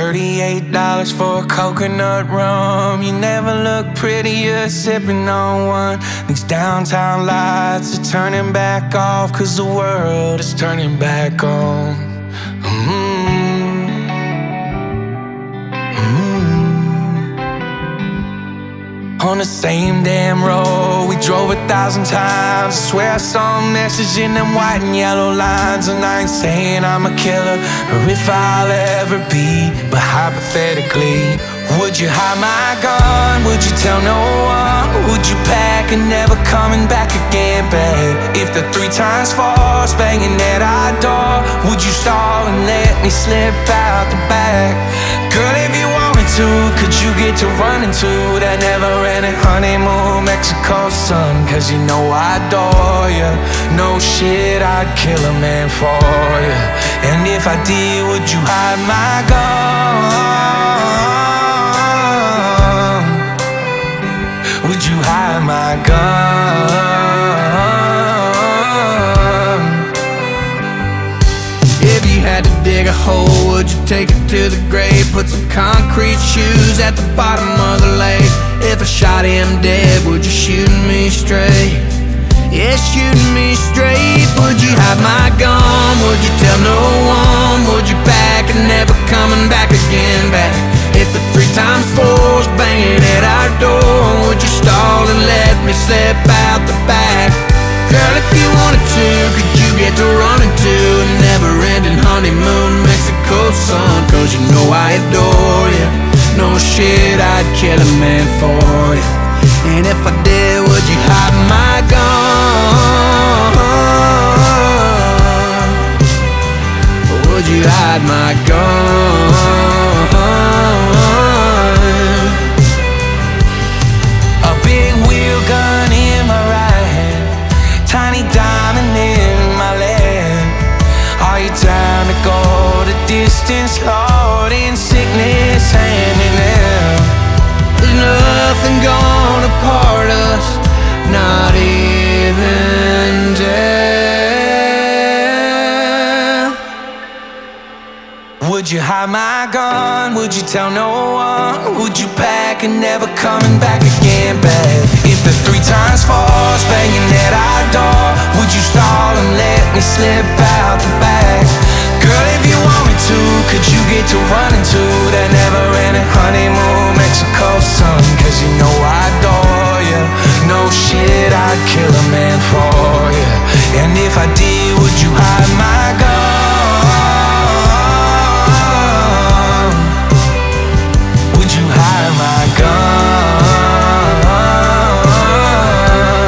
$38 for a coconut rum. You never look prettier sipping on one. These downtown lights are turning back off, 'cause the world is turning back on. On the same damn road we drove 1,000 times. I swear I saw a message in them white and yellow lines. And I ain't saying I'm a killer or if I'll ever be, but hypothetically, would you hide my gun? Would you tell no one? Would you pack and never coming back again, babe? If the 3 times force banging at our door, would you stall and let me slip out the back? Girl, if you wanted to, could you get to running to that never-ending honeymoon Mexico sun? 'Cause you know I adore you. No shit, I'd kill a man for you. And if I did, would you hide my gun? Would you hide my gun? If you had to dig a hole, would you take it to the grave? Put some concrete shoes at the bottom of the lake. If I shot him dead, would you shoot me straight? Yeah, shooting me straight. Would you hide my gun? Would you tell no one? Would you pack and never coming back again, back? If the 3 times 4's banging at our door, would you stall and let me slip out the back? Girl, if you wanted to, could you get to running to a never-ending honeymoon Mexico sun? 'Cause you know I adore you. No shit, I'd kill a man for you. And if I did, would you hide my gun? Would you hide my gun? A big wheel gun in my right hand, tiny diamond in my left. Are you down to go the distance, Lord, in sickness and in health? There's nothing gonna part us, not even death. Would you hide my gun? Would you tell no one? Would you pack and never coming back again, babe? If the 3 times 4's banging at our door, would you stall and let me slip out the back? Girl, if you want me to, could you get to running to that never-ending honeymoon Mexico sun? 'Cause you know I adore you. No shit, I'd kill a man for you. And if I did, would you hide my gun? Would you hide my gun?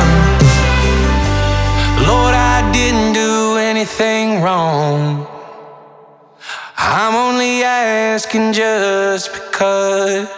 Lord, I didn't do anything wrong. I'm only asking just because